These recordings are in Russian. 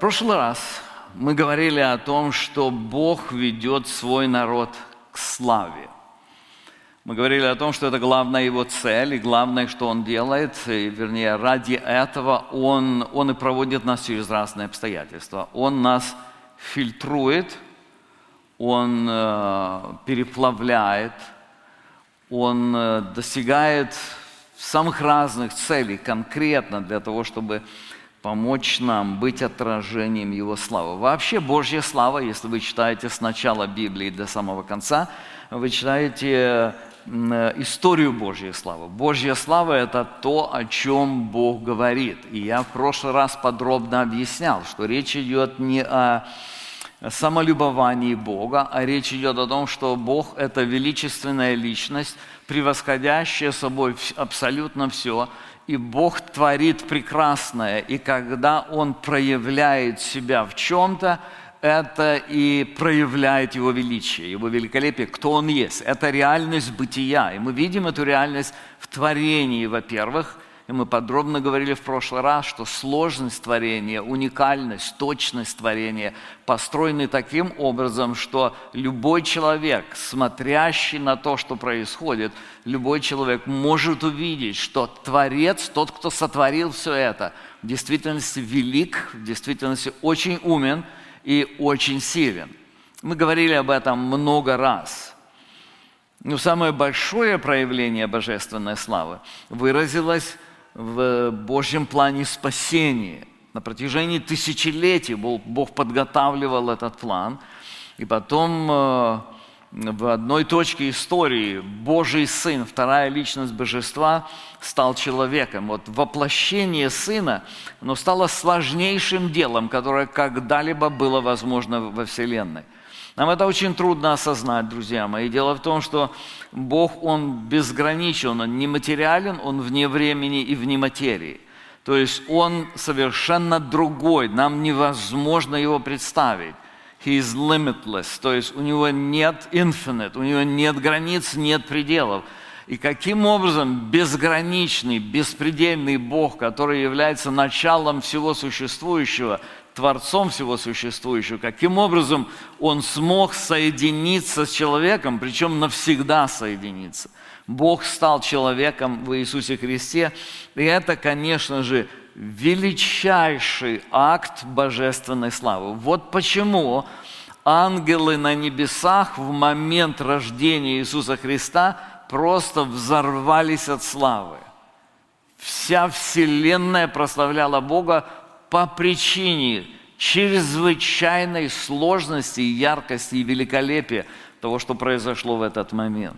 прошлый раз мы говорили о том, что Бог ведет свой народ к славе. Мы говорили о том, что это главная его цель, и главное, что он делает, и, вернее, ради этого он и проводит нас через разные обстоятельства. Он нас фильтрует, он переплавляет, он достигает самых разных целей конкретно для того, чтобы помочь нам быть отражением Его славы. Вообще Божья слава, если вы читаете с начала Библии до самого конца, вы читаете историю Божьей славы. Божья слава – это то, о чем Бог говорит. И я в прошлый раз подробно объяснял, что речь идет не о самолюбовании Бога, а речь идет о том, что Бог – это величественная личность, превосходящая собой абсолютно все. И Бог творит прекрасное, и когда Он проявляет себя в чем-то, это и проявляет Его величие, Его великолепие, кто Он есть. Это реальность бытия, и мы видим эту реальность в творении, во-первых, и мы подробно говорили в прошлый раз, что сложность творения, уникальность, точность творения построены таким образом, что любой человек, смотрящий на то, что происходит, любой человек может увидеть, что Творец, тот, кто сотворил все это, в действительности велик, в действительности очень умен и очень силен. Мы говорили об этом много раз. Но самое большое проявление божественной славы выразилось в Божьем плане спасения. На протяжении тысячелетий Бог подготавливал этот план, и потом в одной точке истории Божий Сын, вторая личность Божества, стал человеком. Вот воплощение Сына, оно стало сложнейшим делом, которое когда-либо было возможно во Вселенной. Нам это очень трудно осознать, друзья мои. Дело в том, что Бог, Он безграничен, Он нематериален, Он вне времени и вне материи. То есть Он совершенно другой, нам невозможно Его представить. He is limitless, то есть у Него нет infinite, у Него нет границ, нет пределов. И каким образом безграничный, беспредельный Бог, который является началом всего существующего, Творцом всего существующего, каким образом Он смог соединиться с человеком, причем навсегда соединиться. Бог стал человеком в Иисусе Христе, и это, конечно же, величайший акт божественной славы. Вот почему ангелы на небесах в момент рождения Иисуса Христа просто взорвались от славы. Вся вселенная прославляла Бога по причине чрезвычайной сложности, яркости и великолепия того, что произошло в этот момент.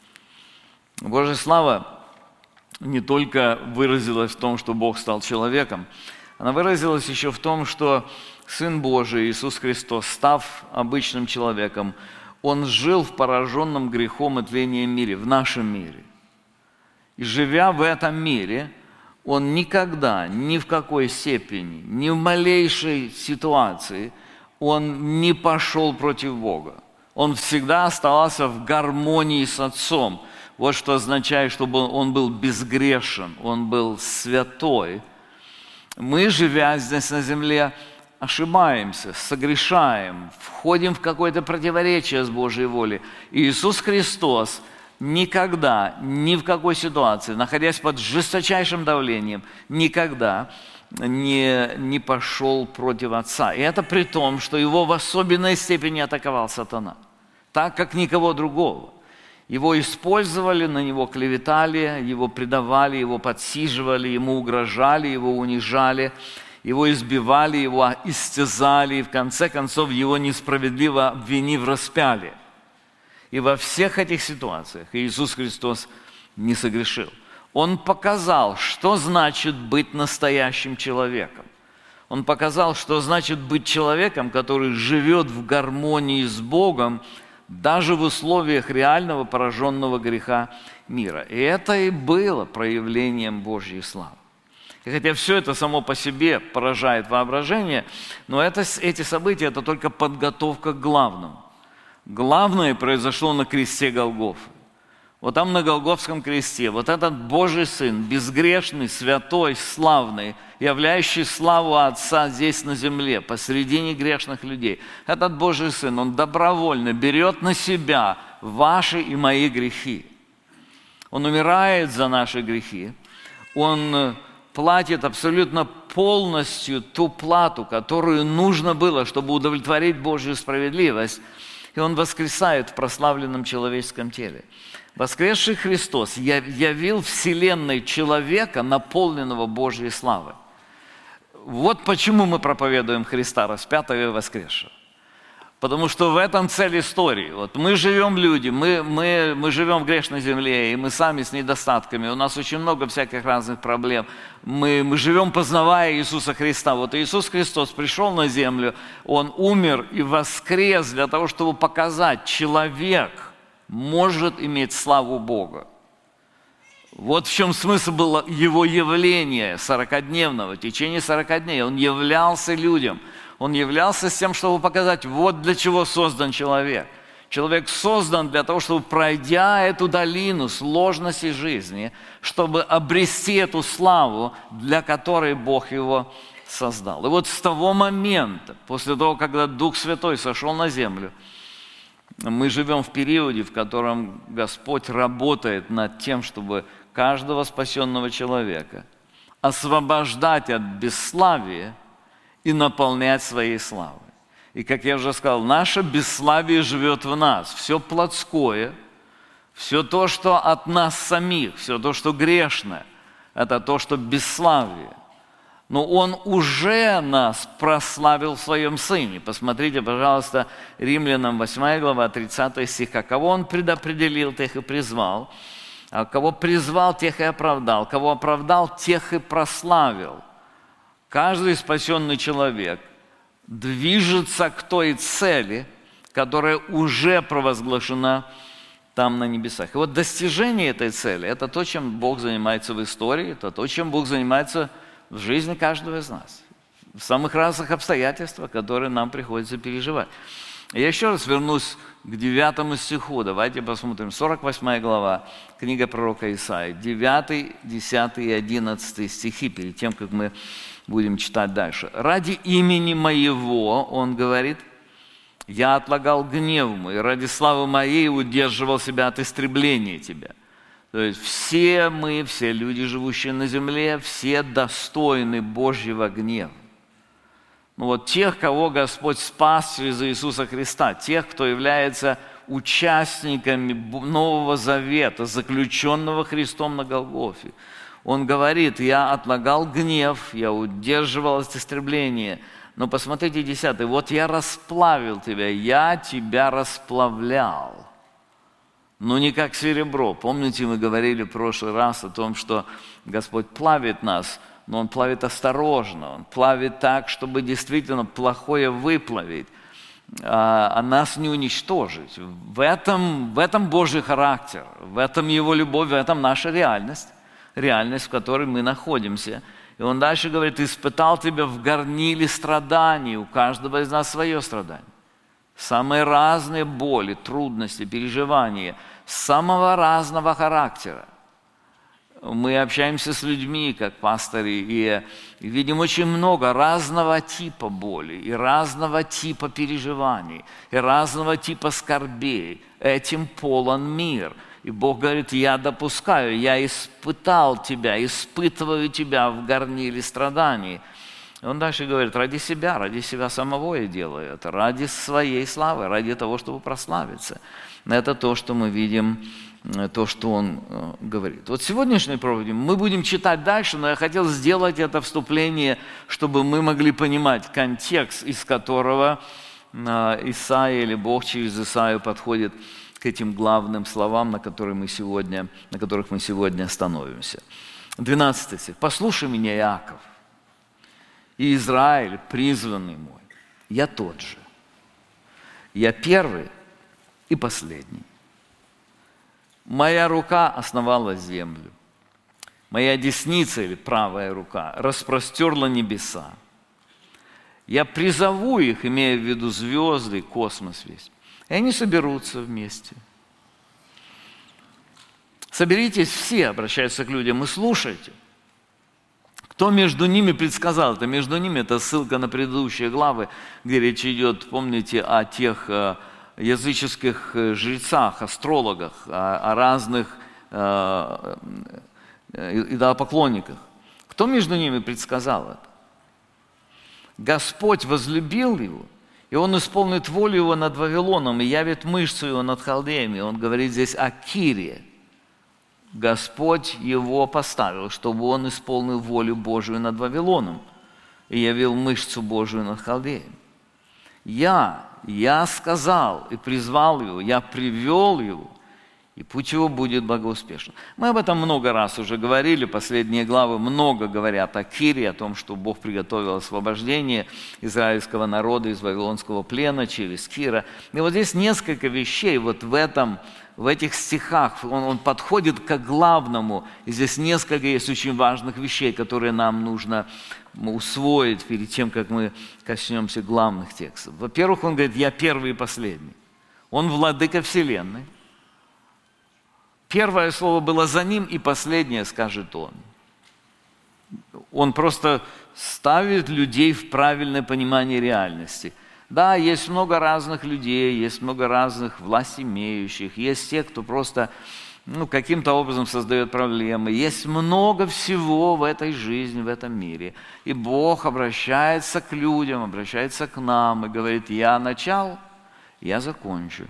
Божья слава не только выразилась в том, что Бог стал человеком, она выразилась еще в том, что Сын Божий, Иисус Христос, став обычным человеком, Он жил в пораженном грехом и тлением мире, в нашем мире. И живя в этом мире, Он никогда, ни в какой степени, ни в малейшей ситуации, Он не пошел против Бога. Он всегда оставался в гармонии с Отцом. Вот что означает, чтобы Он был безгрешен, Он был святой. Мы, живя здесь на земле, ошибаемся, согрешаем, входим в какое-то противоречие с Божьей волей. И Иисус Христос никогда, ни в какой ситуации, находясь под жесточайшим давлением, никогда не пошел против Отца. И это при том, что Его в особенной степени атаковал сатана, так как никого другого. Его использовали, на Него клеветали, Его предавали, Его подсиживали, Ему угрожали, Его унижали, Его избивали, Его истязали, и в конце концов Его несправедливо обвинив, распяли. И во всех этих ситуациях Иисус Христос не согрешил. Он показал, что значит быть настоящим человеком. Он показал, что значит быть человеком, который живет в гармонии с Богом, даже в условиях реального пораженного греха мира. И это и было проявлением Божьей славы. И хотя все это само по себе поражает воображение, но эти события – это только подготовка к главному. Главное произошло на кресте Голгофы. Вот там на Голгофском кресте, вот этот Божий Сын, безгрешный, святой, славный, являющий славу Отца здесь на земле, посредине грешных людей. Этот Божий Сын, Он добровольно берет на себя ваши и мои грехи. Он умирает за наши грехи. Он платит абсолютно полностью ту плату, которую нужно было, чтобы удовлетворить Божью справедливость. И Он воскресает в прославленном человеческом теле. Воскресший Христос явил вселенной человека, наполненного Божьей славой. Вот почему мы проповедуем Христа распятого и воскресшего. Потому что в этом цель истории. Вот мы живем люди, мы живем в грешной земле, и мы сами с недостатками. У нас очень много всяких разных проблем. Мы живем, познавая Иисуса Христа. Вот Иисус Христос пришел на землю, Он умер и воскрес для того, чтобы показать, человек может иметь славу Бога. Вот в чем смысл было Его явления 40-дневного. В течение 40 дней Он являлся людям. Он являлся с тем, чтобы показать, вот для чего создан человек. Человек создан для того, чтобы, пройдя эту долину сложностей жизни, чтобы обрести эту славу, для которой Бог его создал. И вот с того момента, после того, когда Дух Святой сошел на землю, мы живем в периоде, в котором Господь работает над тем, чтобы каждого спасенного человека освобождать от бесславия и наполнять своей славой. И, как я уже сказал, наше бесславие живет в нас. Все плотское, все то, что от нас самих, все то, что грешное, это то, что бесславие. Но Он уже нас прославил в Своем Сыне. Посмотрите, пожалуйста, Римлянам 8 глава, 30 стих. «А кого Он предопределил, тех и призвал, а кого призвал, тех и оправдал, кого оправдал, тех и прославил». Каждый спасенный человек движется к той цели, которая уже провозглашена там на небесах. И вот достижение этой цели – это то, чем Бог занимается в истории, это то, чем Бог занимается в жизни каждого из нас, в самых разных обстоятельствах, которые нам приходится переживать. Я еще раз вернусь к 9 стиху. Давайте посмотрим. 48 глава, книга пророка Исаии, 9, 10 и 11 стихи, перед тем, как мы будем читать дальше. «Ради имени Моего, — он говорит, — я отлагал гнев мой, ради славы Моей удерживал себя от истребления тебя». То есть все мы, все люди, живущие на земле, все достойны Божьего гнева. Ну вот тех, кого Господь спас через Иисуса Христа, тех, кто является участниками Нового Завета, заключенного Христом на Голгофе. Он говорит: я отлагал гнев, я удерживал от истребления. Но посмотрите 10. Вот я расплавил тебя, я тебя расплавлял. Но не как серебро. Помните, мы говорили в прошлый раз о том, что Господь плавит нас, но Он плавит осторожно. Он плавит так, чтобы действительно плохое выплавить, а нас не уничтожить. В этом Божий характер, в этом Его любовь, в этом наша реальность, в которой мы находимся. И Он дальше говорит: испытал тебя в горниле страданий. У каждого из нас свое страдание. Самые разные боли, трудности, переживания, самого разного характера. Мы общаемся с людьми, как пастыри, и видим очень много разного типа боли, и разного типа переживаний, и разного типа скорбей. Этим полон мир. И Бог говорит: я допускаю, я испытал тебя, испытываю тебя в горниле страданий. И Он дальше говорит: ради себя самого я делаю это, ради своей славы, ради того, чтобы прославиться. Это то, что мы видим, то, что Он говорит. Вот в сегодняшней проповеди мы будем читать дальше, но я хотел сделать это вступление, чтобы мы могли понимать контекст, из которого Исаия или Бог через Исаию подходит к этим главным словам, на которых мы сегодня остановимся. 12 стих. «Послушай меня, Иаков, и Израиль, призванный мой, я тот же. Я первый и последний. Моя рука основала землю. Моя десница или правая рука распростерла небеса. Я призову их, имея в виду звезды, космос весь, и они соберутся вместе. Соберитесь все, обращаются к людям, и слушайте. Кто между ними предсказал? Это между ними, это ссылка на предыдущие главы, где речь идет, помните, о тех языческих жрецах, астрологах, о разных идолопоклонниках. Кто между ними предсказал это? Господь возлюбил его, и Он исполнит волю его над Вавилоном, и явит мышцу его над Халдеями. Он говорит здесь о Кире. Господь его поставил, чтобы он исполнил волю Божию над Вавилоном и явил мышцу Божию над Халдеями. Я сказал и призвал его, я привел его, и путь его будет благоуспешен. Мы об этом много раз уже говорили, последние главы много говорят о Кире, о том, что Бог приготовил освобождение израильского народа из вавилонского плена через Кира. И вот здесь несколько вещей вот в этих стихах, он подходит к главному, и здесь несколько есть очень важных вещей, которые нам нужно усвоить перед тем, как мы коснемся главных текстов. Во-первых, он говорит, я первый и последний. Он владыка вселенной. Первое слово было за ним, и последнее скажет он. Он просто ставит людей в правильное понимание реальности. Да, есть много разных людей, есть много разных властимеющих, есть те, кто просто каким-то образом создает проблемы. Есть много всего в этой жизни, в этом мире. И Бог обращается к людям, обращается к нам и говорит, я начал, я закончу.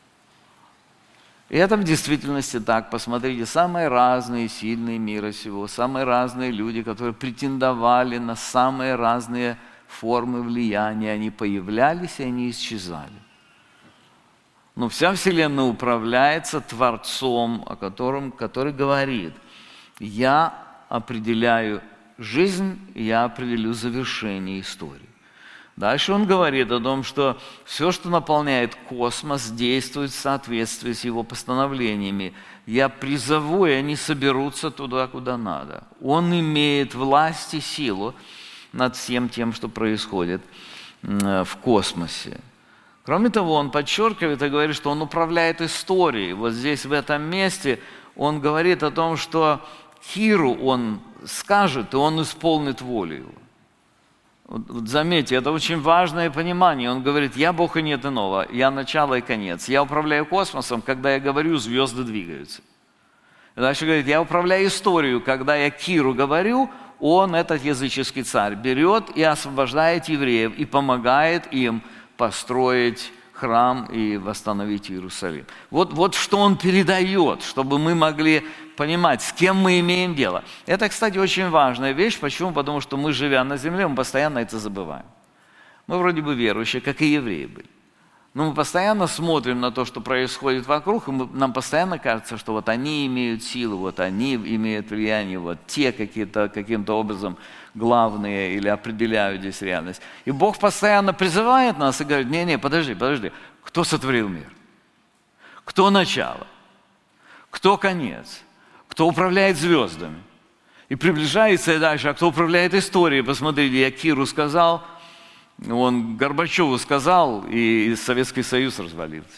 И это в действительности так. Посмотрите, самые разные сильные мира сего, самые разные люди, которые претендовали на самые разные формы влияния, они появлялись и они исчезали. Но вся Вселенная управляется Творцом, который говорит, я определяю жизнь, я определю завершение истории. Дальше он говорит о том, что все, что наполняет космос, действует в соответствии с его постановлениями. Я призову, и они соберутся туда, куда надо. Он имеет власть и силу над всем тем, что происходит в космосе. Кроме того, он подчеркивает и говорит, что он управляет историей. Вот здесь, в этом месте, он говорит о том, что Киру он скажет, и он исполнит волю его. Вот заметьте, это очень важное понимание. Он говорит, я Бог и нет иного, я начало и конец. Я управляю космосом, когда я говорю, звезды двигаются. И дальше говорит, я управляю историей, когда я Киру говорю, он, этот языческий царь, берет и освобождает евреев и помогает им построить храм и восстановить Иерусалим. Вот что он передает, чтобы мы могли понимать, с кем мы имеем дело. Это, кстати, очень важная вещь. Почему? Потому что мы, живя на земле, мы постоянно это забываем. Мы вроде бы верующие, как и евреи были. Но мы постоянно смотрим на то, что происходит вокруг, и нам постоянно кажется, что вот они имеют силу, вот они имеют влияние, вот те каким-то образом главные или определяют здесь реальность. И Бог постоянно призывает нас и говорит, не, подожди, кто сотворил мир? Кто начало? Кто конец? Кто управляет звездами? И приближается и дальше, а кто управляет историей? Посмотрите, я Киру сказал, он Горбачеву сказал, и Советский Союз развалился.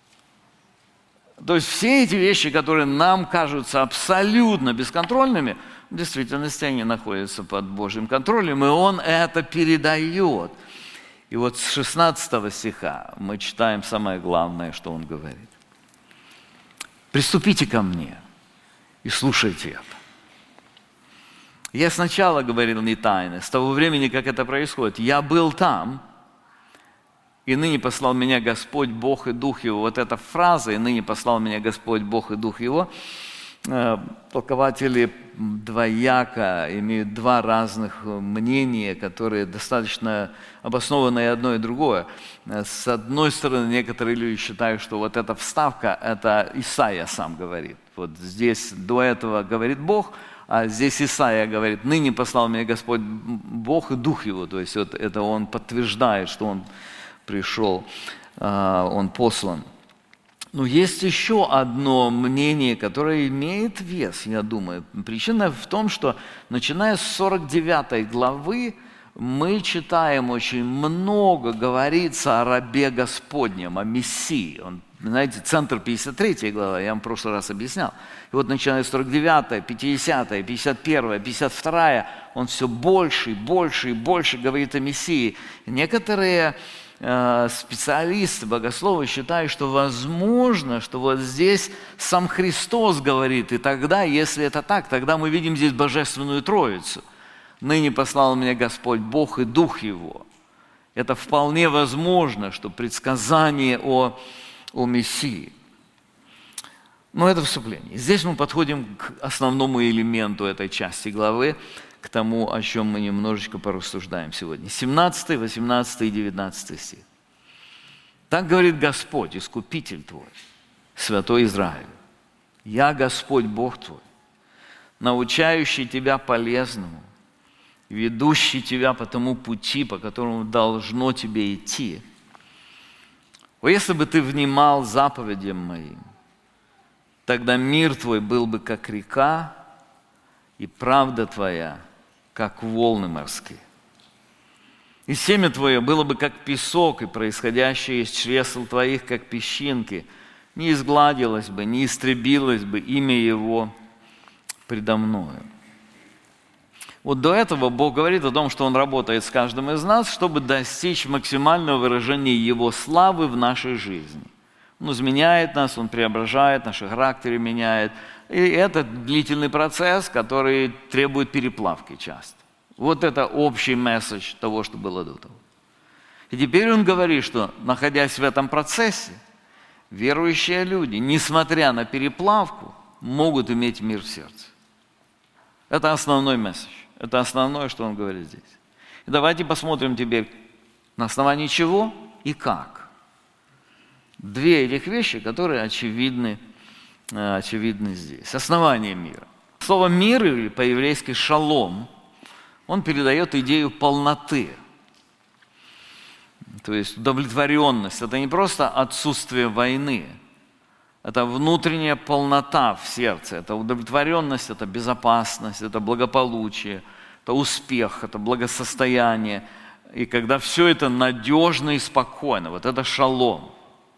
То есть все эти вещи, которые нам кажутся абсолютно бесконтрольными, в действительности они находятся под Божьим контролем, и Он это передает. И вот с 16 стиха мы читаем самое главное, что Он говорит. «Приступите ко мне и слушайте это». Я сначала говорил не тайно, с того времени, как это происходит. Я был там, и ныне послал меня Господь, Бог и Дух Его. Вот эта фраза, и ныне послал меня Господь, Бог и Дух Его, толкователи двояко имеют два разных мнения, которые достаточно обоснованы и одно, и другое. С одной стороны, некоторые люди считают, что вот эта вставка, это Исаия сам говорит. Вот здесь до этого говорит Бог, а здесь Исаия говорит, ныне послал меня Господь Бог и Дух Его. То есть вот это он подтверждает, что он пришел, он послан. Но есть еще одно мнение, которое имеет вес, я думаю. Причина в том, что начиная с 49 главы мы читаем очень много, говорится о рабе Господнем, о Мессии. Он знаете, центр 53 глава, я вам в прошлый раз объяснял. И вот начиная с 49, 50, 51, 52, он все больше и больше и больше говорит о Мессии. Некоторые специалисты, богословы считают, что возможно, что вот здесь сам Христос говорит, и тогда, если это так, тогда мы видим здесь Божественную Троицу. «Ныне послал меня Господь Бог и Дух Его». Это вполне возможно, что предсказание о Мессии. Но это вступление. Здесь мы подходим к основному элементу этой части главы, к тому, о чем мы немножечко порассуждаем сегодня. 17, 18 и 19 стих. «Так говорит Господь, Искупитель твой, Святой Израиль. Я Господь Бог твой, научающий тебя полезному, ведущий тебя по тому пути, по которому должно тебе идти. О, если бы ты внимал заповедям моим, тогда мир твой был бы как река, и правда твоя, как волны морские. И семя твое было бы как песок, и происходящее из чресл твоих, как песчинки, не изгладилось бы, не истребилось бы имя его предо мною». Вот до этого Бог говорит о том, что Он работает с каждым из нас, чтобы достичь максимального выражения Его славы в нашей жизни. Он изменяет нас, Он преображает, наши характеры меняет. И это длительный процесс, который требует переплавки часто. Вот это общий месседж того, что было до того. И теперь Он говорит, что, находясь в этом процессе, верующие люди, несмотря на переплавку, могут иметь мир в сердце. Это основной месседж. Это основное, что Он говорит здесь. И давайте посмотрим теперь, на основании чего и как. Две этих вещи, которые очевидны здесь. Основание мира. Слово «мир» или по-еврейски «шалом», он передает идею полноты. То есть удовлетворенность. Это не просто отсутствие войны. Это внутренняя полнота в сердце, это удовлетворенность, это безопасность, это благополучие, это успех, это благосостояние. И когда все это надежно и спокойно, вот это шалом.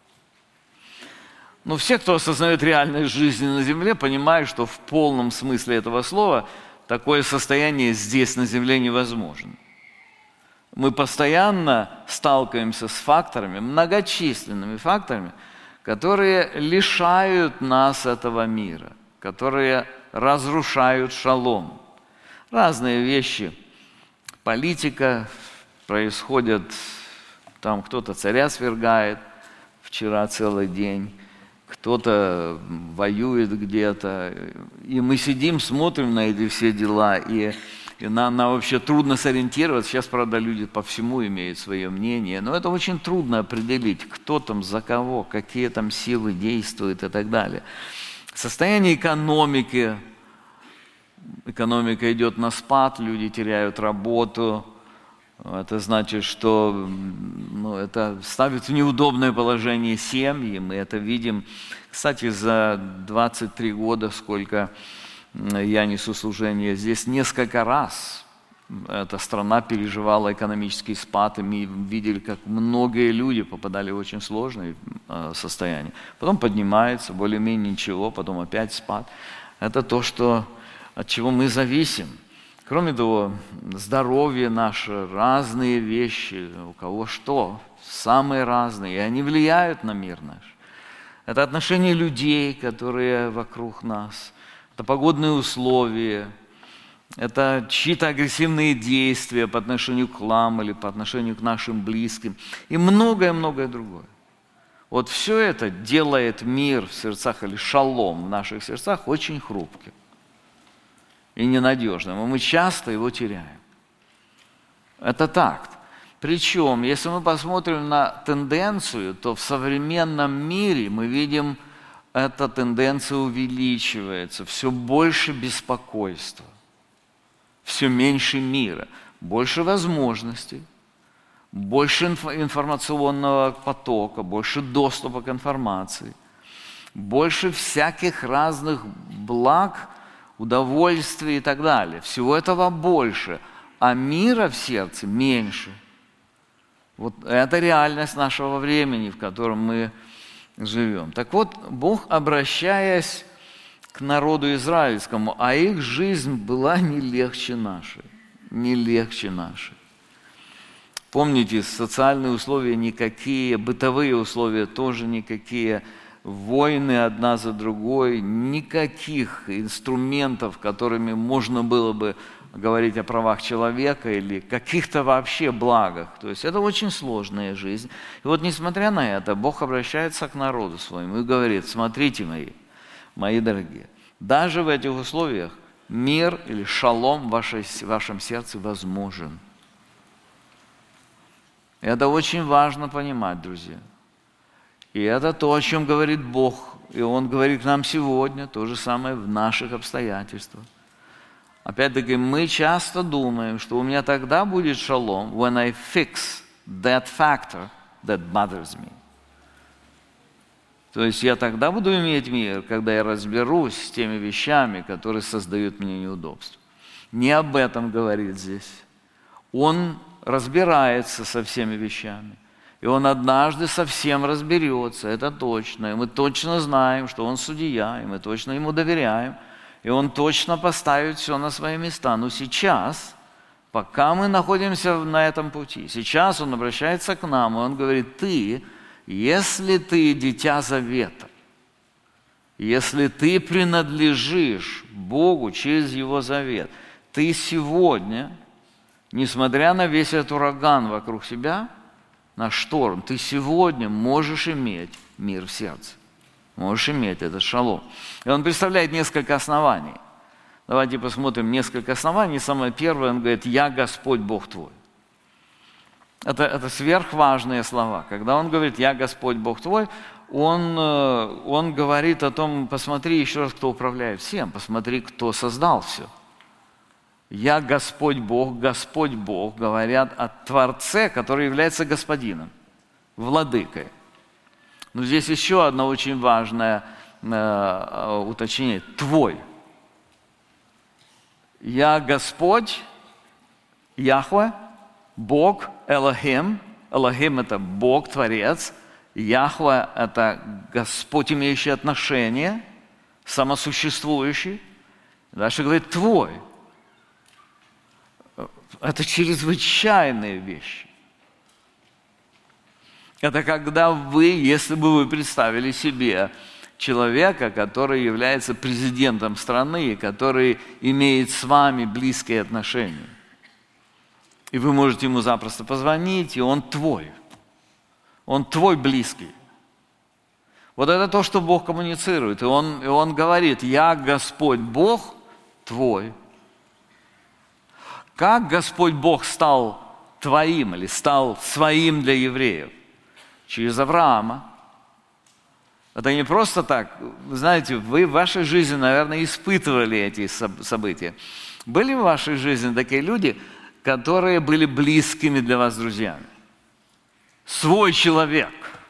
Но все, кто осознает реальность жизни на земле, понимают, что в полном смысле этого слова такое состояние здесь на земле невозможно. Мы постоянно сталкиваемся с факторами, многочисленными факторами, которые лишают нас этого мира, которые разрушают шалом. Разные вещи. Политика происходит, там кто-то царя свергает, вчера целый день, кто-то воюет где-то. И мы сидим, смотрим на эти все дела, и нам вообще трудно сориентироваться. Сейчас, правда, люди по всему имеют свое мнение, но это очень трудно определить, кто там за кого, какие там силы действуют и так далее. Состояние экономики. Экономика идет на спад, люди теряют работу. Это значит, что это ставит в неудобное положение семьи. Мы это видим. Кстати, за 23 года, сколько я несу служение здесь, несколько раз эта страна переживала экономический спад, и мы видели, как многие люди попадали в очень сложные состояния. Потом поднимается, более-менее ничего, потом опять спад. Это то, от чего мы зависим. Кроме того, здоровье наше, разные вещи, у кого что, самые разные, и они влияют на мир наш. Это отношения людей, которые вокруг нас. Это погодные условия, это чьи-то агрессивные действия по отношению к нам или по отношению к нашим близким и многое-многое другое. Вот все это делает мир в сердцах или шалом в наших сердцах очень хрупким и ненадежным, и мы часто его теряем. Это так. Причем, если мы посмотрим на тенденцию, то в современном мире мы видим, эта тенденция увеличивается, все больше беспокойства, все меньше мира, больше возможностей, больше информационного потока, больше доступа к информации, больше всяких разных благ, удовольствий и так далее. Всего этого больше, а мира в сердце меньше. Вот это реальность нашего времени, в котором мы живем. Так вот, Бог, обращаясь к народу израильскому, а их жизнь была не легче нашей, не легче нашей. Помните, социальные условия никакие, бытовые условия тоже никакие, войны одна за другой, никаких инструментов, которыми можно было бы говорить о правах человека или каких-то вообще благах. То есть это очень сложная жизнь. И вот несмотря на это, Бог обращается к народу своему и говорит: смотрите, мои дорогие, даже в этих условиях мир или шалом в вашем сердце возможен. Это очень важно понимать, друзья. И это то, о чем говорит Бог. И Он говорит нам сегодня то же самое в наших обстоятельствах. Опять-таки, мы часто думаем, что у меня тогда будет шалом, when I fix that factor that bothers me. То есть я тогда буду иметь мир, когда я разберусь с теми вещами, которые создают мне неудобства. Не об этом говорит здесь. Он разбирается со всеми вещами. И Он однажды совсем разберется, это точно. И мы точно знаем, что Он судья, и мы точно Ему доверяем. И Он точно поставит все на свои места. Но сейчас, пока мы находимся на этом пути, сейчас Он обращается к нам, и Он говорит: ты, если ты дитя завета, если ты принадлежишь Богу через Его завет, ты сегодня, несмотря на весь этот ураган вокруг себя, на шторм, ты сегодня можешь иметь мир в сердце. Можешь иметь этот шалом. И он представляет несколько оснований. Давайте посмотрим несколько оснований. Самое первое, он говорит: «Я Господь Бог твой». Это сверхважные слова. Когда он говорит «Я Господь Бог твой», он говорит о том: посмотри еще раз, кто управляет всем, посмотри, кто создал все. «Я Господь Бог», говорят о Творце, который является Господином, Владыкой. Но здесь еще одно очень важное уточнение. Твой. Я Господь, Яхве, Бог, Элохим. Элохим – это Бог, Творец. Яхве – это Господь, имеющий отношение, самосуществующий. Дальше говорит «твой». Это чрезвычайные вещи. Это когда вы, если бы вы представили себе человека, который является президентом страны, который имеет с вами близкие отношения. И вы можете ему запросто позвонить, и он твой. Он твой близкий. Вот это то, что Бог коммуницирует. И он говорит: «Я Господь Бог твой». Как Господь Бог стал твоим или стал своим для евреев? Через Авраама. Это не просто так. Вы знаете, вы в вашей жизни, наверное, испытывали эти события. Были в вашей жизни такие люди, которые были близкими для вас друзьями? Свой человек.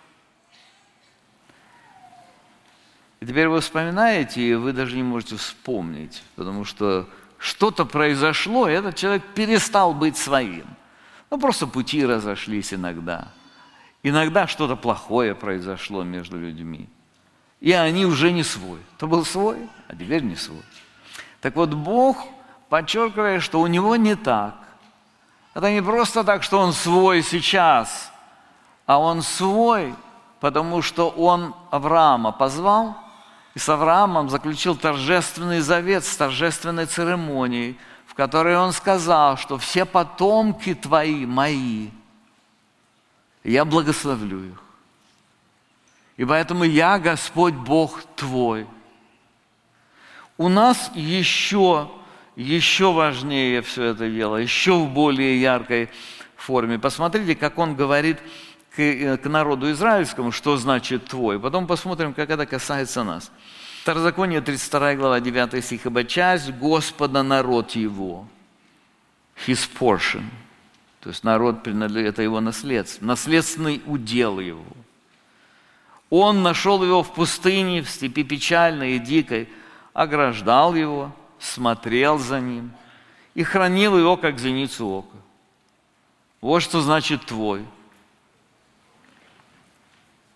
И теперь вы вспоминаете, и вы даже не можете вспомнить, потому что что-то произошло, и этот человек перестал быть своим. Ну, просто пути разошлись иногда. Иногда что-то плохое произошло между людьми. И они уже не свой. То был свой, а теперь не свой. Так вот, Бог подчеркивает, что у него не так. Это не просто так, что он свой сейчас, а он свой, потому что он Авраама позвал, и с Авраамом заключил торжественный завет с торжественной церемонией, в которой он сказал, что все потомки твои мои, я благословлю их. И поэтому я Господь Бог твой. У нас еще важнее все это дело, еще в более яркой форме. Посмотрите, как он говорит к народу израильскому, что значит твой. Потом посмотрим, как это касается нас. Второзаконие, 32 глава, 9 стих. «Ибо часть Господа народ его». His portion. То есть народ принадлежит, это его наследство, наследственный удел его. Он нашел его в пустыне, в степи печальной и дикой, ограждал его, смотрел за ним и хранил его, как зеницу ока. Вот что значит твой.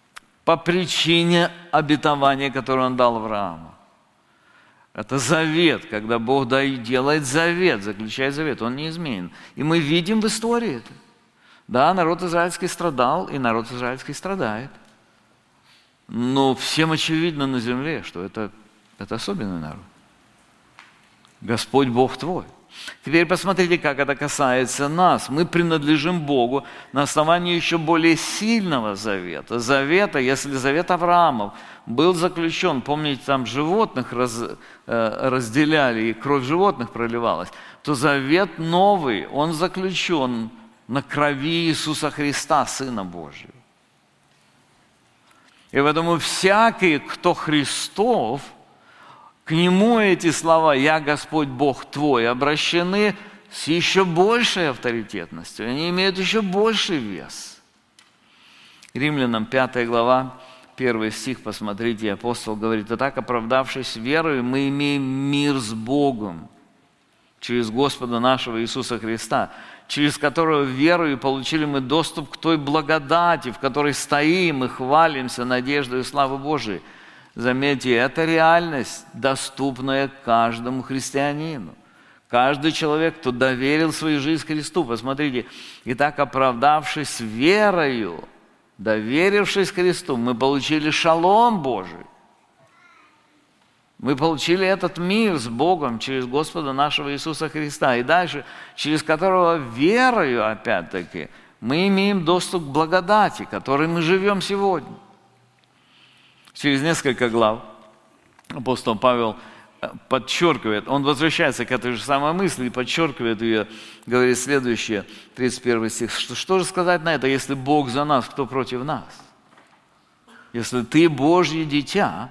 по причине обетования, которое Он дал Аврааму. Это завет, когда Бог делает завет, заключает завет, Он не изменен. И мы видим в истории это. Да, народ израильский страдал, и народ израильский страдает. Но всем очевидно на земле, что это особенный народ. Господь Бог твой. Теперь посмотрите, как это касается нас. Мы принадлежим Богу на основании еще более сильного завета. Завета, если завет Авраамов был заключен, помните, там животных разделяли, и кровь животных проливалась, то завет новый, он заключен на крови Иисуса Христа, Сына Божьего. И поэтому всякий, кто Христов, к Нему эти слова «Я Господь Бог твой» обращены с еще большей авторитетностью. Они имеют еще больший вес. Римлянам 5 глава, 1 стих, посмотрите, апостол говорит: «Итак, оправдавшись верою, мы имеем мир с Богом через Господа нашего Иисуса Христа, через которого верою получили мы доступ к той благодати, в которой стоим и хвалимся надеждой и славой Божией». Заметьте, это реальность, доступная каждому христианину. Каждый человек, кто доверил свою жизнь Христу. Посмотрите, итак, оправдавшись верою, доверившись Христу, мы получили шалом Божий. Мы получили этот мир с Богом через Господа нашего Иисуса Христа. И дальше, через которого верою, опять-таки, мы имеем доступ к благодати, которой мы живем сегодня. Через несколько глав апостол Павел подчеркивает, он возвращается к этой же самой мысли и подчеркивает ее, говорит следующее, 31 стих. Что же сказать на это, если Бог за нас, кто против нас? Если ты Божье дитя,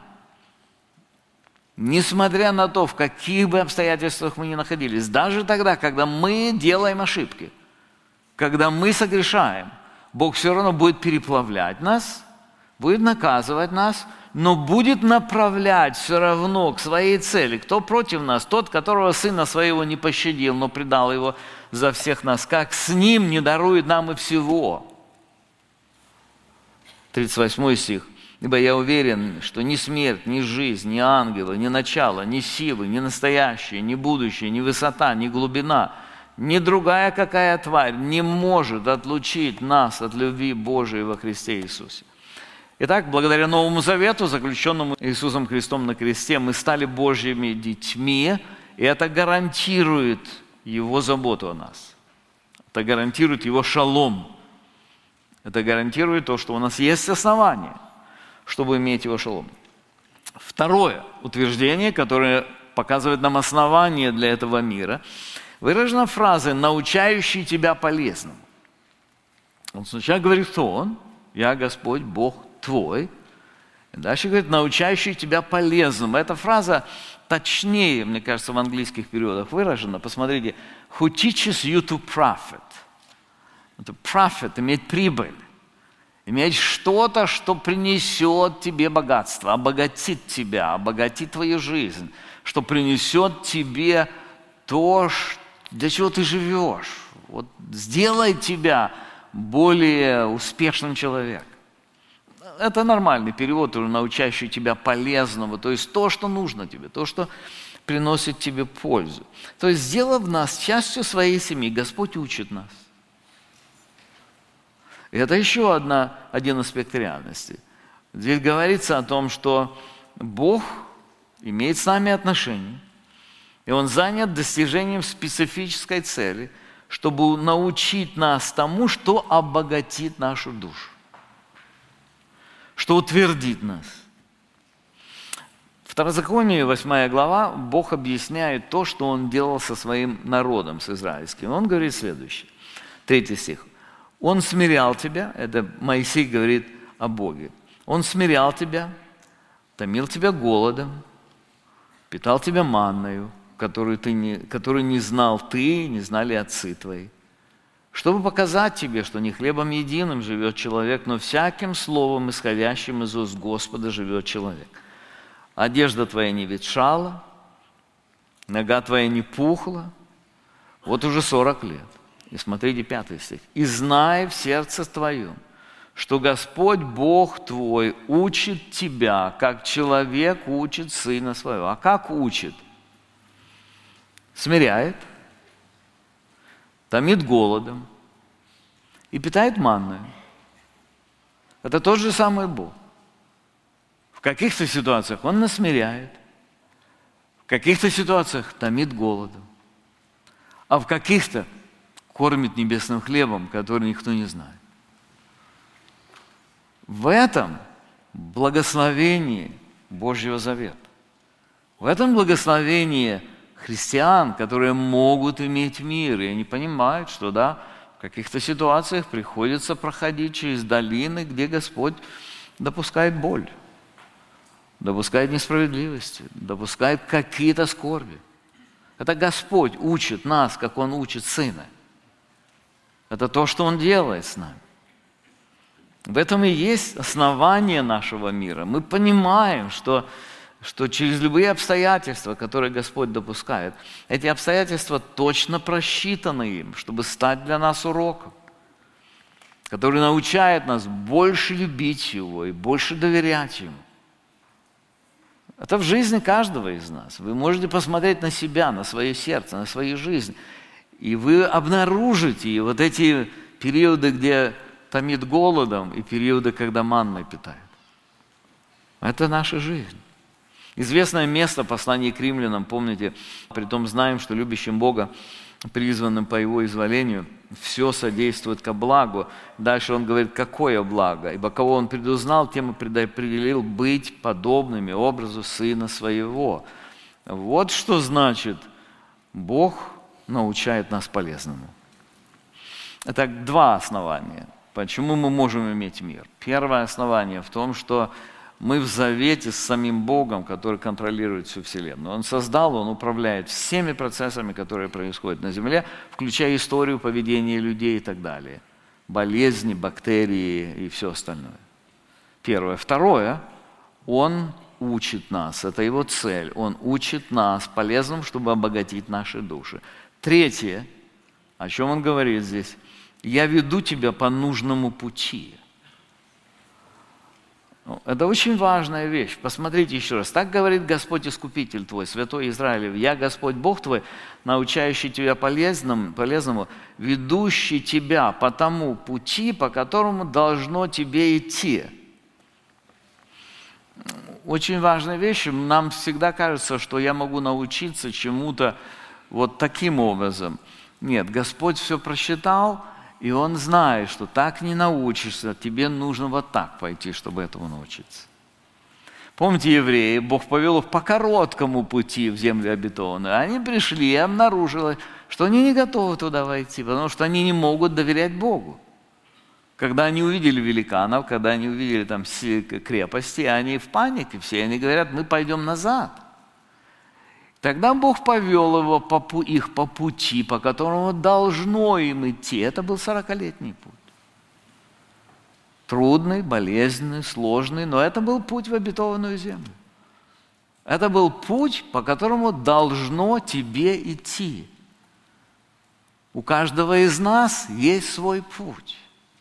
несмотря на то, в каких бы обстоятельствах мы ни находились, даже тогда, когда мы делаем ошибки, когда мы согрешаем, Бог все равно будет переплавлять нас, будет наказывать нас, но будет направлять все равно к своей цели. Кто против нас? Тот, которого Сына Своего не пощадил, но предал Его за всех нас. Как с Ним не дарует нам и всего. 38 стих. «Ибо я уверен, что ни смерть, ни жизнь, ни ангелы, ни начало, ни силы, ни настоящее, ни будущее, ни высота, ни глубина, ни другая какая тварь не может отлучить нас от любви Божией во Христе Иисусе». Итак, благодаря Новому Завету, заключенному Иисусом Христом на кресте, мы стали Божьими детьми, и это гарантирует Его заботу о нас. Это гарантирует Его шалом. Это гарантирует то, что у нас есть основания, чтобы иметь Его шалом. Второе утверждение, которое показывает нам основание для этого мира, выражено фразой «научающий тебя полезному». Он сначала говорит, кто Он? «Я Господь, Бог твой». И дальше говорит, научающий тебя полезному. Эта фраза точнее, мне кажется, в английских переводах выражена. Посмотрите, who teaches you to profit. Это profit, иметь прибыль. Иметь что-то, что принесет тебе богатство, обогатит тебя, обогатит твою жизнь, что принесет тебе то, для чего ты живешь. Вот сделает тебя более успешным человеком. Это нормальный перевод, уже научающий тебя полезному, то есть то, что нужно тебе, то, что приносит тебе пользу. То есть, сделав нас частью своей семьи, Господь учит нас. И это еще один аспект реальности. Здесь говорится о том, что Бог имеет с нами отношения, и Он занят достижением специфической цели, чтобы научить нас тому, что обогатит нашу душу, что утвердит нас. В Второзаконии, 8 глава, Бог объясняет то, что Он делал со своим народом, с израильским. Он говорит следующее, 3 стих. «Он смирял тебя», это Моисей говорит о Боге, «Он смирял тебя, томил тебя голодом, питал тебя манною, которую не знал ты, не знали отцы твои, чтобы показать тебе, что не хлебом единым живет человек, но всяким словом, исходящим из уст Господа, живет человек. Одежда твоя не ветшала, нога твоя не пухла, вот уже 40 лет». И смотрите 5 стих. «И знай в сердце твоем, что Господь Бог твой учит тебя, как человек учит сына своего. А как учит? Смиряет, томит голодом и питает манною. Это тот же самый Бог. В каких-то ситуациях Он нас смиряет, в каких-то ситуациях томит голодом, а в каких-то кормит небесным хлебом, который никто не знает. В этом благословении Божьего Завета, в этом благословении христиан, которые могут иметь мир, и они понимают, что да, в каких-то ситуациях приходится проходить через долины, где Господь допускает боль, допускает несправедливости, допускает какие-то скорби. Это Господь учит нас, как Он учит Сына. Это то, что Он делает с нами. В этом и есть основание нашего мира. Мы понимаем, что через любые обстоятельства, которые Господь допускает, эти обстоятельства точно просчитаны им, чтобы стать для нас уроком, который научает нас больше любить Его и больше доверять Ему. Это в жизни каждого из нас. Вы можете посмотреть на себя, на свое сердце, на свою жизнь, и вы обнаружите вот эти периоды, где томит голодом, и периоды, когда манной питает. Это наша жизнь. Известное место послания к римлянам, помните, притом знаем, что любящим Бога, призванным по Его изволению, все содействует ко благу. Дальше он говорит, какое благо? Ибо кого Он предузнал, тем и предопределил быть подобными образу Сына Своего. Вот что значит Бог научает нас полезному. Это два основания. Почему мы можем иметь мир? Первое основание в том, что мы в завете с самим Богом, который контролирует всю Вселенную. Он создал, Он управляет всеми процессами, которые происходят на Земле, включая историю поведения людей и так далее. Болезни, бактерии и все остальное. Первое. Второе. Он учит нас. Это Его цель. Он учит нас полезным, чтобы обогатить наши души. Третье. О чем Он говорит здесь? «Я веду тебя по нужному пути». Это очень важная вещь. Посмотрите еще раз. Так говорит Господь Искупитель твой, Святой Израилев. «Я Господь Бог твой, научающий тебя полезному, ведущий тебя по тому пути, по которому должно тебе идти». Очень важная вещь. Нам всегда кажется, что я могу научиться чему-то вот таким образом. Нет, Господь все просчитал, и Он знает, что так не научишься, тебе нужно вот так пойти, чтобы этому научиться. Помните, евреи, Бог повел их по короткому пути в землю обетованную. Они пришли и обнаружили, что они не готовы туда войти, потому что они не могут доверять Богу. Когда они увидели великанов, когда они увидели там крепости, они в панике все, они говорят, мы пойдем назад. Тогда Бог повел их по пути, по которому должно им идти. Это был 40-летний путь. Трудный, болезненный, сложный, но это был путь в обетованную землю. Это был путь, по которому должно тебе идти. У каждого из нас есть свой путь.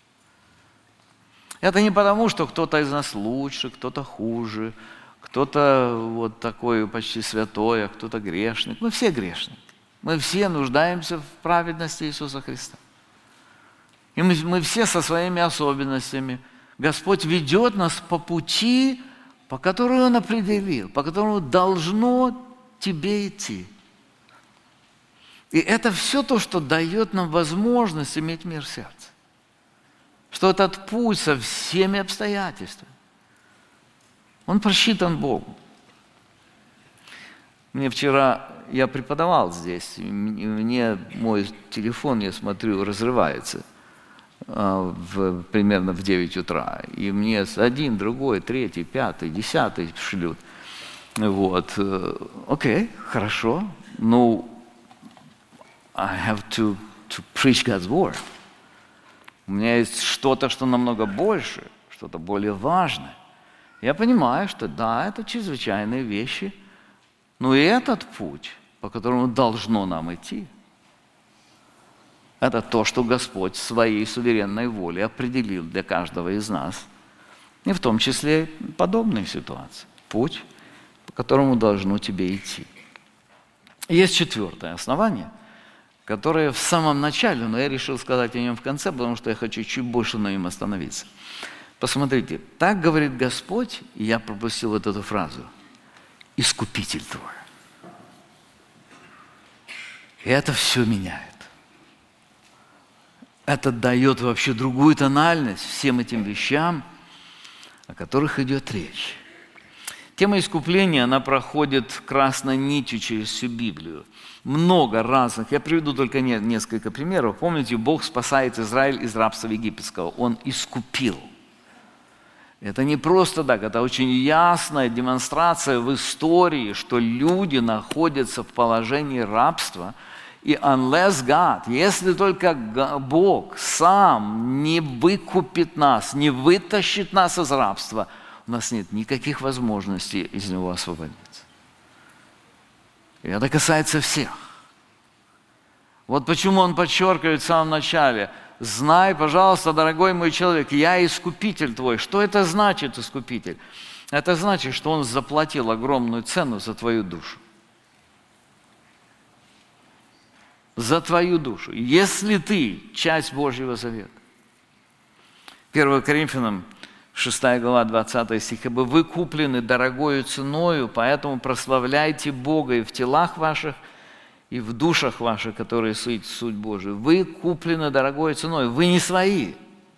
Это не потому, что кто-то из нас лучше, кто-то хуже, кто-то вот такой почти святой, а кто-то грешник. Мы все грешники. Мы все нуждаемся в праведности Иисуса Христа. И мы все со своими особенностями. Господь ведет нас по пути, по которому Он определил, по которому должно тебе идти. И это все то, что дает нам возможность иметь мир в сердце. Что этот путь со всеми обстоятельствами, он просчитан Богом. Мне вчера, я преподавал здесь, и мне мой телефон, я смотрю, разрывается примерно в 9 утра. И мне один, другой, третий, пятый, 10 шлют. Вот. Окей, хорошо. Ну, I have to preach God's word. У меня есть что-то, что намного больше, что-то более важное. Я понимаю, что да, это чрезвычайные вещи, но и этот путь, по которому должно нам идти, Это то, что Господь своей суверенной волей определил для каждого из нас. И в том числе подобные ситуации. Путь, по которому должно тебе идти. Есть четвертое основание, которое в самом начале, но я решил сказать о нем в конце, потому что я хочу чуть больше на нем остановиться. Посмотрите, так говорит Господь, и я пропустил вот эту фразу, «Искупитель твой». И это все меняет. Это дает вообще другую тональность всем этим вещам, о которых идет речь. Тема искупления, она проходит красной нитью через всю Библию. Много разных. Я приведу только несколько примеров. Помните, Бог спасает Израиль из рабства египетского. Он искупил. Это не просто так, это очень ясная демонстрация в истории, что люди находятся в положении рабства. И unless God, если только Бог сам не выкупит нас, не вытащит нас из рабства, у нас нет никаких возможностей из него освободиться. И это касается всех. Вот почему он подчеркивает в самом начале, знай, пожалуйста, дорогой мой человек, я искупитель твой. Что это значит, искупитель? Это значит, что он заплатил огромную цену за твою душу. За твою душу. Если ты часть Божьего завета. 1 Коринфянам 6 глава, 20 стих. «Ибо вы куплены дорогою ценою, поэтому прославляйте Бога и в телах ваших, и в душах ваших, которые суть Божию». Вы куплены дорогою ценой, вы не свои.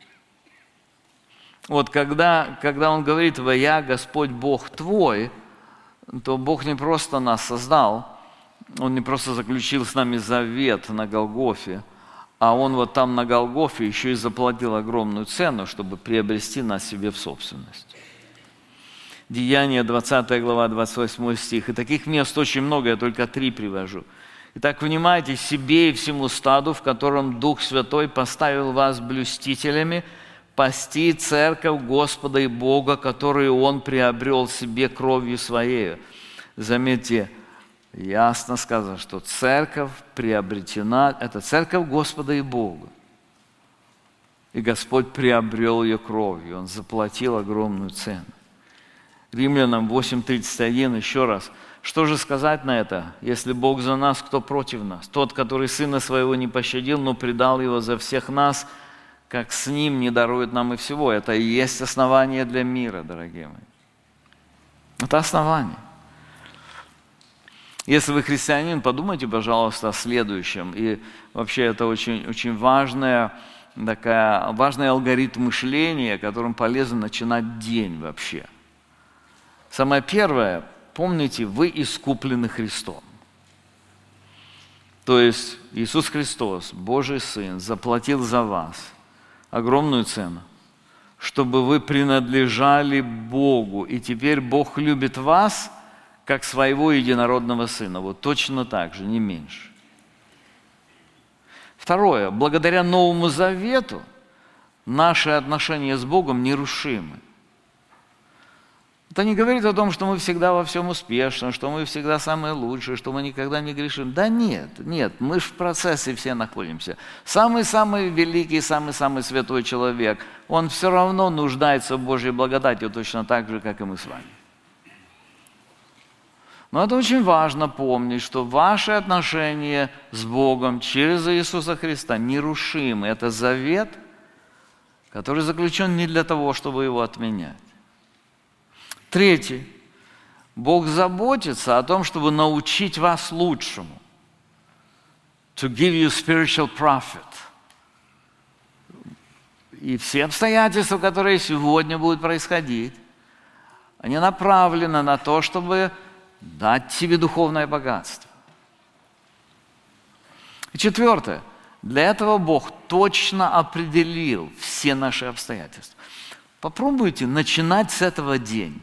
Вот когда он говорит «Я Господь Бог твой», то Бог не просто нас создал, Он не просто заключил с нами завет на Голгофе, а Он вот там на Голгофе еще и заплатил огромную цену, чтобы приобрести нас себе в собственность. Деяния, 20 глава, 28 стих. И таких мест очень много, я только 3 привожу. Итак, внимайте себе и всему стаду, в котором Дух Святой поставил вас блюстителями, пасти церковь Господа и Бога, которую Он приобрел себе кровью Своею. Заметьте, ясно сказано, что церковь приобретена, это церковь Господа и Бога. И Господь приобрел ее кровью, Он заплатил огромную цену. Римлянам 8:31, еще раз. Что же сказать на это? Если Бог за нас, кто против нас? Тот, который Сына Своего не пощадил, но предал Его за всех нас, как с Ним не дарует нам и всего. Это и есть основание для мира, дорогие мои. Это основание. Если вы христианин, подумайте, пожалуйста, о следующем. И вообще это очень, очень важный алгоритм мышления, которым полезно начинать день вообще. Самое первое, помните, вы искуплены Христом. То есть Иисус Христос, Божий Сын, заплатил за вас огромную цену, чтобы вы принадлежали Богу. И теперь Бог любит вас, как своего единородного Сына. Вот точно так же, не меньше. Второе. Благодаря Новому Завету наши отношения с Богом нерушимы. Это не говорит о том, что мы всегда во всем успешны, что мы всегда самые лучшие, что мы никогда не грешим. Да нет, мы же в процессе все находимся. Самый-самый великий, самый-самый святой человек, он все равно нуждается в Божьей благодати точно так же, как и мы с вами. Но это очень важно помнить, что ваши отношения с Богом через Иисуса Христа нерушимы. Это завет, который заключен не для того, чтобы его отменять. Третий. Бог заботится о том, чтобы научить вас лучшему. To give you spiritual profit. И все обстоятельства, которые сегодня будут происходить, они направлены на то, чтобы дать тебе духовное богатство. И четвертое. Для этого Бог точно определил все наши обстоятельства. Попробуйте начинать с этого день.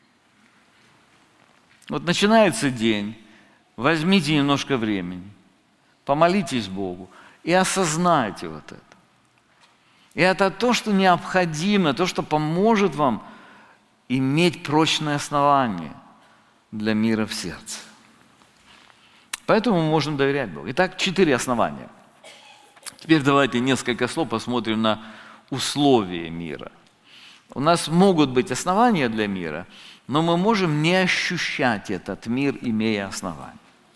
Вот начинается день, возьмите немножко времени, помолитесь Богу и осознайте вот это. И это то, что необходимо, то, что поможет вам иметь прочное основание для мира в сердце. Поэтому мы можем доверять Богу. Итак, 4 основания. Теперь давайте несколько слов посмотрим на условия мира. У нас могут быть основания для мира, но мы можем не ощущать этот мир, имея основания.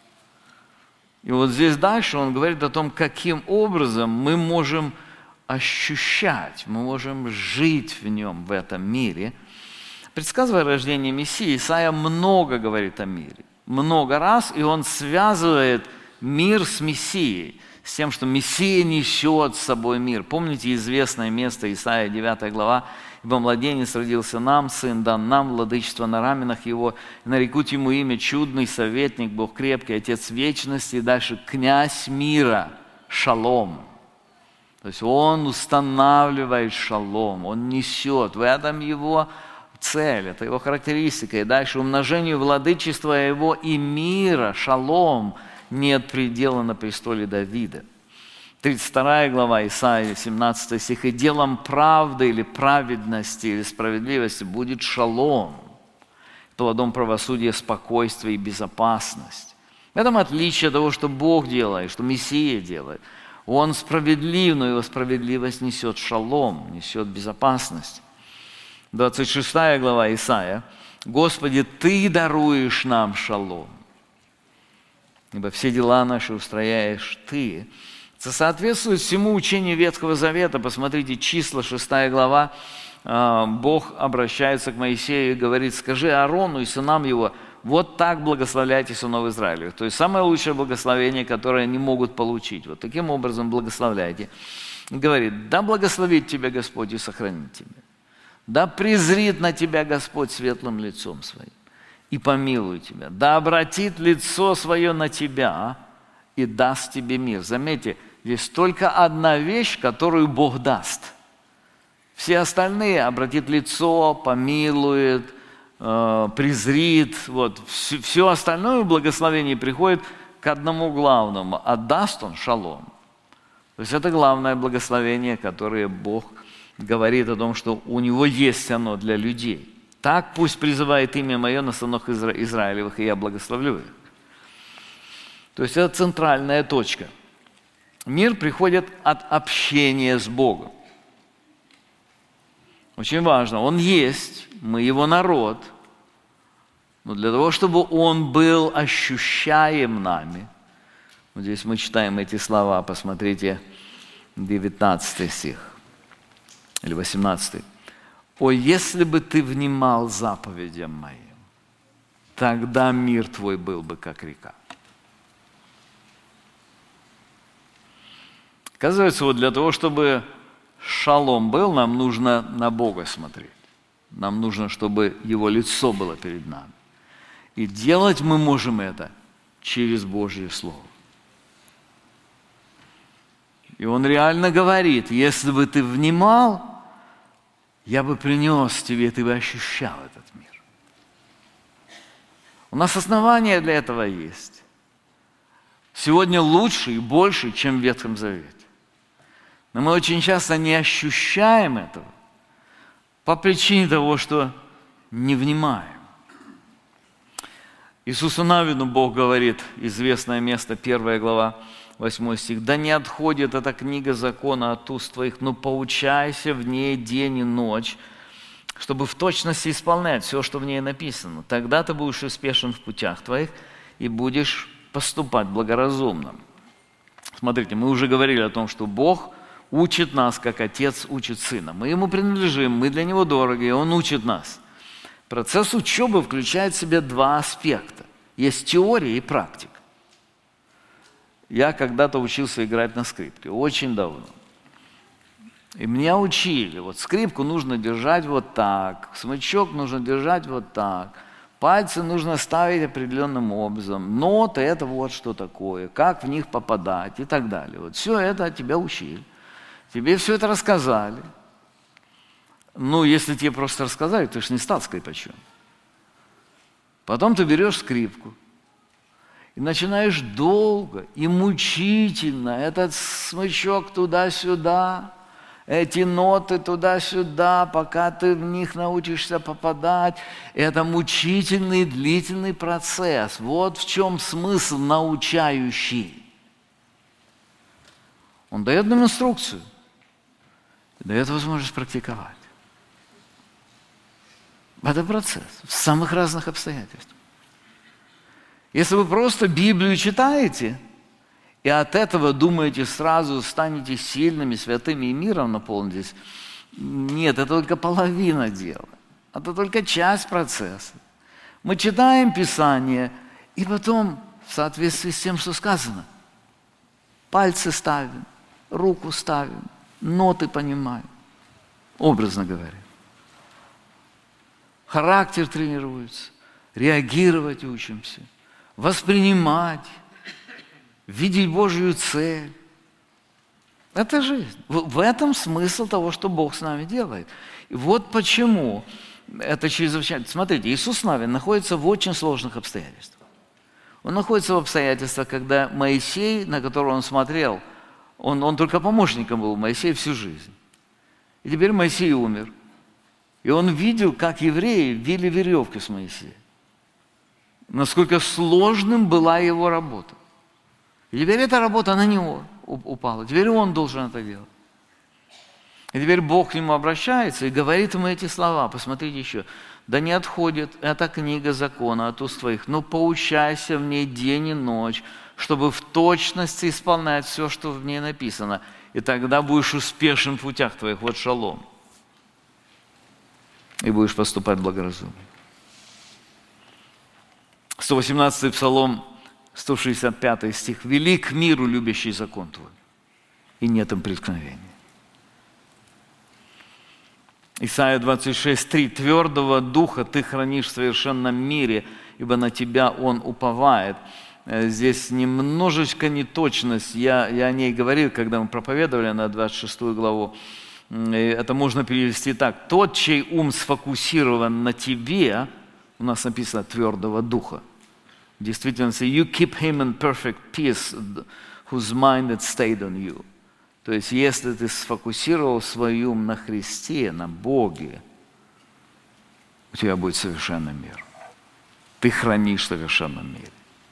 И вот здесь дальше он говорит о том, каким образом мы можем ощущать, мы можем жить в нем, в этом мире. Предсказывая рождение Мессии, Исаия много говорит о мире. Много раз, и он связывает мир с Мессией, с тем, что Мессия несет с собой мир. Помните известное место Исаия 9 глава? «Ибо младенец родился нам, сын дан нам, владычество на раменах его, и нарекут ему имя чудный, советник, Бог крепкий, Отец вечности», и дальше «князь мира, шалом». То есть он устанавливает шалом, он несет, в этом его цель, это его характеристика. И дальше умножению владычества его и мира, шалом, нет предела на престоле Давида. 32 глава Исаии, 17 стих. «И делом правды или праведности или справедливости будет шалом, плодом правосудия спокойствие и безопасность». В этом отличие от того, что Бог делает, что Мессия делает. Он справедлив, но его справедливость несет шалом, несет безопасность. 26 глава Исаия. «Господи, Ты даруешь нам шалом, ибо все дела наши устрояешь Ты». Это соответствует всему учению Ветхого Завета. Посмотрите, Числа, 6 глава. Бог обращается к Моисею и говорит: «Скажи Аарону и сынам его, вот так благословляйте сынов Израилевых». То есть самое лучшее благословение, которое они могут получить. Вот таким образом благословляйте. И говорит: «Да благословит тебя Господь и сохранит тебя. Да презрит на тебя Господь светлым лицом своим и помилует тебя. Да обратит лицо свое на тебя и даст тебе мир». Заметьте, есть только одна вещь, которую Бог даст. Все остальные: обратит лицо, помилует, презрит. Вот. Все остальное благословение приходит к одному главному. А даст Он шалом. То есть это главное благословение, которое Бог говорит о том, что у Него есть оно для людей. «Так пусть призывает имя Мое на сынах Израилевых, и я благословлю их». То есть это центральная точка. Мир приходит от общения с Богом. Очень важно. Он есть, мы Его народ, но для того, чтобы Он был ощущаем нами, вот здесь мы читаем эти слова, посмотрите, 19 стих или 18. «О, если бы ты внимал заповедям моим, тогда мир твой был бы, как река». Оказывается, вот для того, чтобы шалом был, нам нужно на Бога смотреть. Нам нужно, чтобы Его лицо было перед нами. И делать мы можем это через Божье Слово. И Он реально говорит: если бы ты внимал, я бы принес тебе, ты бы ощущал этот мир. У нас основания для этого есть. Сегодня лучше и больше, чем в Ветхом Завете. Но мы очень часто не ощущаем этого по причине того, что не внимаем. Иисусу Навину Бог говорит, известное место, 1 глава, 8 стих: «Да не отходит эта книга закона от уст твоих, но поучайся в ней день и ночь, чтобы в точности исполнять все, что в ней написано. Тогда ты будешь успешен в путях твоих и будешь поступать благоразумно». Смотрите, мы уже говорили о том, что Бог учит нас, как Отец учит Сына. Мы Ему принадлежим, мы для Него дороги, и Он учит нас. Процесс учебы включает в себя два аспекта. Есть теория и практика. Я когда-то учился играть на скрипке, очень давно. И меня учили, вот скрипку нужно держать вот так, смычок нужно держать вот так, пальцы нужно ставить определенным образом, ноты – это вот что такое, как в них попадать и так далее. Вот все это тебя учили. Тебе все это рассказали. Ну, если тебе просто рассказали, ты же не стал скрипачом. Потом ты берешь скрипку и начинаешь долго и мучительно этот смычок туда-сюда, эти ноты туда-сюда, пока ты в них научишься попадать. Это мучительный, длительный процесс. Вот в чем смысл научающий. Он дает нам инструкцию, дает возможность практиковать. Это процесс в самых разных обстоятельствах. Если вы просто Библию читаете, и от этого думаете сразу станете сильными, святыми и миром наполнитесь, нет, это только половина дела. Это только часть процесса. Мы читаем Писание, и потом, в соответствии с тем, что сказано, пальцы ставим, руку ставим, ноты понимаем, образно говоря. Характер тренируется, реагировать учимся, воспринимать, видеть Божью цель. Это жизнь. В этом смысл того, что Бог с нами делает. И вот почему это чрезвычайно. Смотрите, Иисус Навин находится в очень сложных обстоятельствах. Он находится в обстоятельствах, когда Моисей, на которого он смотрел, он только помощником был у Моисея всю жизнь. И теперь Моисей умер. И он видел, как евреи вили веревки с Моисеем. Насколько сложным была его работа. И теперь эта работа на него упала. Теперь он должен это делать. И теперь Бог к нему обращается и говорит ему эти слова. Посмотрите еще. «Да не отходит эта книга закона от уст твоих, но поучайся в ней день и ночь, чтобы в точности исполнять все, что в ней написано. И тогда будешь успешен в путях твоих». Вот шалом. И будешь поступать благоразумно. 118-й Псалом, 165 стих. «Велик миру, любящий закон твой, и нет им преткновения». Исайя 26:3. «Твердого духа ты хранишь в совершенном мире, ибо на тебя он уповает». Здесь немножечко неточность. Я о ней говорил, когда мы проповедовали на 26 главу. Это можно перевести так. «Тот, чей ум сфокусирован на тебе», у нас написано «твердого духа». В действительности, «you keep him in perfect peace, whose mind had stayed on you». То есть, если ты сфокусировал свой ум на Христе, на Боге, у тебя будет совершенный мир. Ты хранишь в совершенном мире.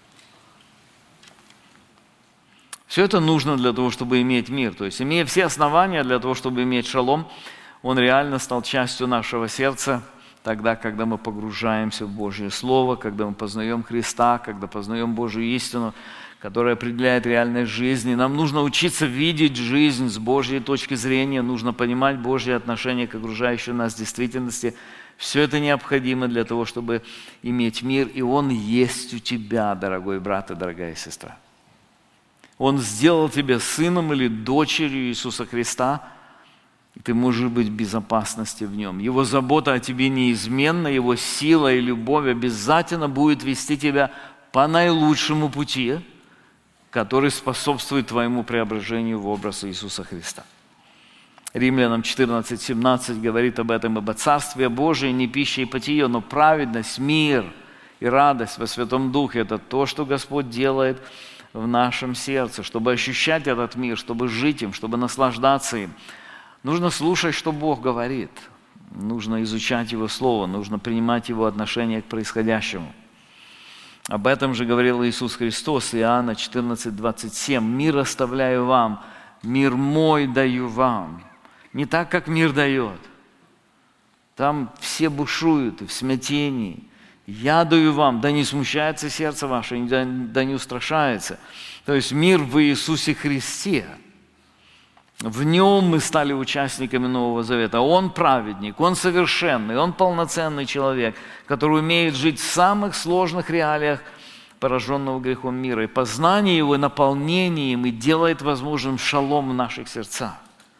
Все это нужно для того, чтобы иметь мир. То есть, имея все основания для того, чтобы иметь шалом, он реально стал частью нашего сердца тогда, когда мы погружаемся в Божье Слово, когда мы познаем Христа, когда познаем Божью истину, которая определяет реальность жизни. Нам нужно учиться видеть жизнь с Божьей точки зрения, нужно понимать Божье отношение к окружающей нас действительности. Все это необходимо для того, чтобы иметь мир, и он есть у тебя, дорогой брат и дорогая сестра. Он сделал тебя сыном или дочерью Иисуса Христа, и ты можешь быть в безопасности в нем. Его забота о тебе неизменна, его сила и любовь обязательно будет вести тебя по наилучшему пути, который способствует твоему преображению в образ Иисуса Христа. Римлянам 14:17 говорит об этом: «Ибо Царствие Божие не пища и питье, но праведность, мир и радость во Святом Духе». Это то, что Господь делает в нашем сердце, чтобы ощущать этот мир, чтобы жить им, чтобы наслаждаться им. Нужно слушать, что Бог говорит. Нужно изучать Его Слово, нужно принимать Его отношение к происходящему. Об этом же говорил Иисус Христос, Иоанна 14:27. «Мир оставляю вам, мир мой даю вам». Не так, как мир дает. Там все бушуют и в смятении. «Я даю вам, да не смущается сердце ваше, да не устрашается». То есть мир в Иисусе Христе. В Нем мы стали участниками Нового Завета. Он праведник, Он совершенный, Он полноценный человек, который умеет жить в самых сложных реалиях пораженного грехом мира. И познание Его, наполнение им и делает возможным шалом в наших сердцах.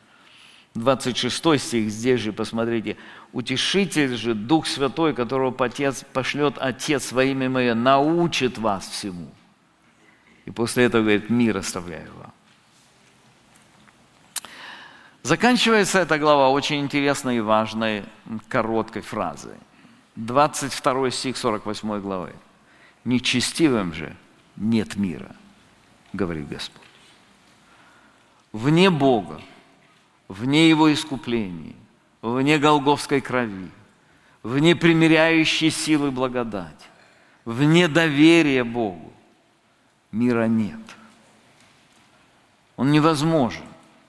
26 стих здесь же, посмотрите. «Утешитель же, Дух Святой, которого пошлет Отец во имя Мое, научит вас всему». И после этого говорит: «Мир оставляю вам». Заканчивается эта глава очень интересной и важной короткой фразой. 22 стих 48 главы. «Нечестивым же нет мира, говорит Господь». Вне Бога, вне Его искуплений, вне голгофской крови, вне примиряющей силы благодати, вне доверия Богу мира нет. Он невозможен.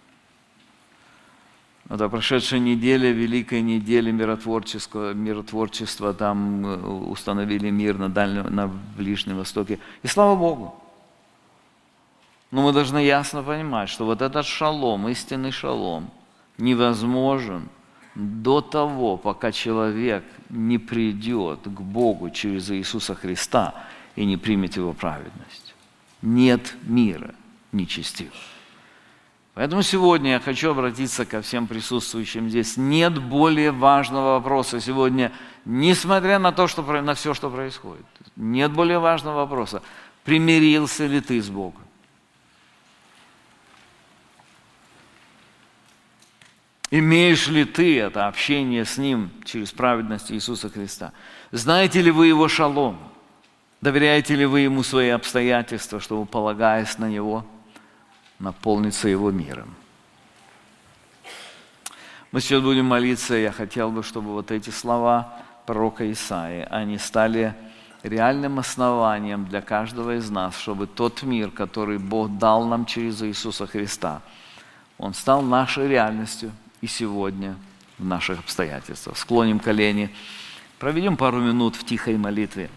Это прошедшая неделя, великая неделя миротворчества, там установили мир на Ближнем Востоке. И слава Богу. Но мы должны ясно понимать, что вот этот шалом, истинный шалом, невозможен до того, пока человек не придет к Богу через Иисуса Христа и не примет Его праведность. Нет мира нечестивого. Поэтому сегодня я хочу обратиться ко всем присутствующим здесь. Нет более важного вопроса сегодня, несмотря на все, что происходит. Нет более важного вопроса. Примирился ли ты с Богом? Имеешь ли ты это общение с Ним через праведность Иисуса Христа? Знаете ли вы Его шалом? Доверяете ли вы Ему свои обстоятельства, чтобы, полагаясь на Него, наполниться Его миром? Мы сейчас будем молиться. Я хотел бы, чтобы вот эти слова пророка Исаии, они стали реальным основанием для каждого из нас, чтобы тот мир, который Бог дал нам через Иисуса Христа, он стал нашей реальностью и сегодня в наших обстоятельствах. Склоним колени, проведем пару минут в тихой молитве.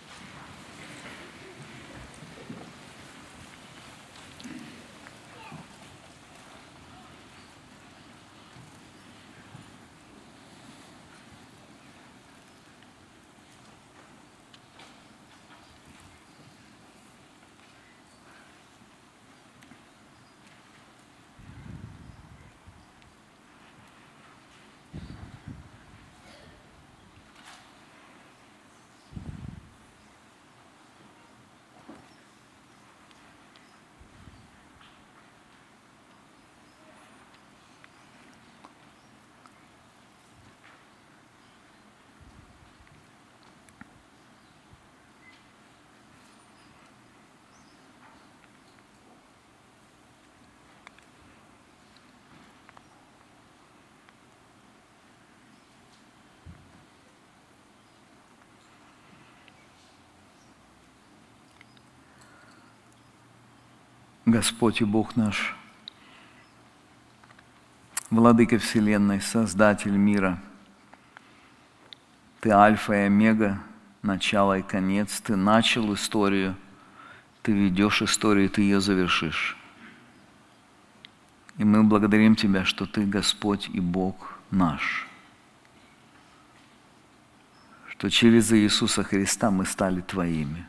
Господь и Бог наш, Владыка Вселенной, Создатель мира, Ты Альфа и Омега, начало и конец, Ты начал историю, Ты ведешь историю, Ты ее завершишь. И мы благодарим Тебя, что Ты Господь и Бог наш, что через Иисуса Христа мы стали Твоими.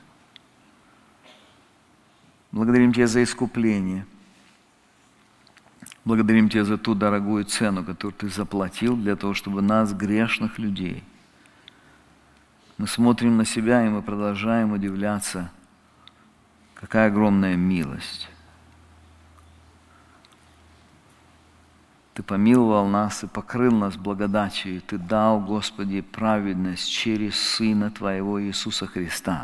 Благодарим Тебя за искупление. Благодарим Тебя за ту дорогую цену, которую Ты заплатил для того, чтобы нас, грешных людей, мы смотрим на себя, и мы продолжаем удивляться, какая огромная милость. Ты помиловал нас и покрыл нас благодатью, и Ты дал, Господи, праведность через Сына Твоего Иисуса Христа.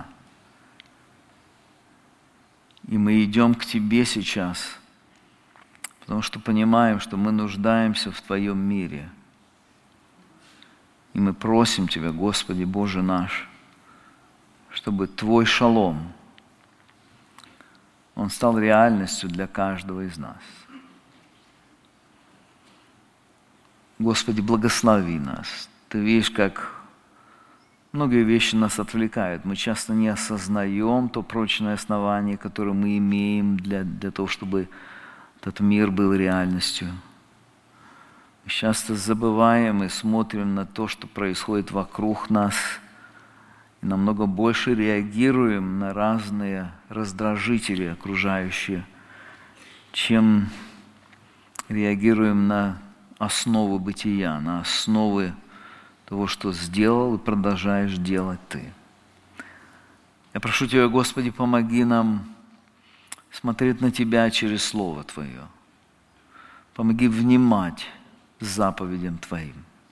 И мы идем к Тебе сейчас, потому что понимаем, что мы нуждаемся в Твоем мире. И мы просим Тебя, Господи, Боже наш, чтобы Твой шалом, он стал реальностью для каждого из нас. Господи, благослови нас. Ты видишь, как многие вещи нас отвлекают. Мы часто не осознаем то прочное основание, которое мы имеем для того, чтобы этот мир был реальностью. Мы часто забываем и смотрим на то, что происходит вокруг нас, и намного больше реагируем на разные раздражители окружающие, чем реагируем на основу бытия, на основы того, что сделал и продолжаешь делать Ты. Я прошу Тебя, Господи, помоги нам смотреть на Тебя через Слово Твое. Помоги внимать заповедям Твоим.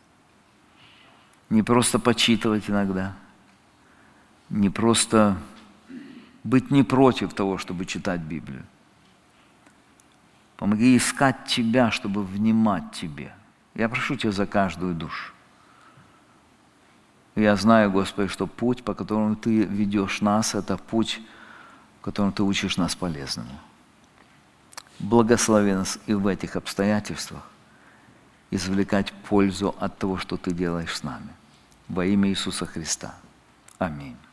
Не просто почитывать иногда, не просто быть не против того, чтобы читать Библию. Помоги искать Тебя, чтобы внимать Тебе. Я прошу Тебя за каждую душу. Я знаю, Господи, что путь, по которому Ты ведешь нас, это путь, в котором Ты учишь нас полезному. Благослови нас и в этих обстоятельствах извлекать пользу от того, что Ты делаешь с нами. Во имя Иисуса Христа. Аминь.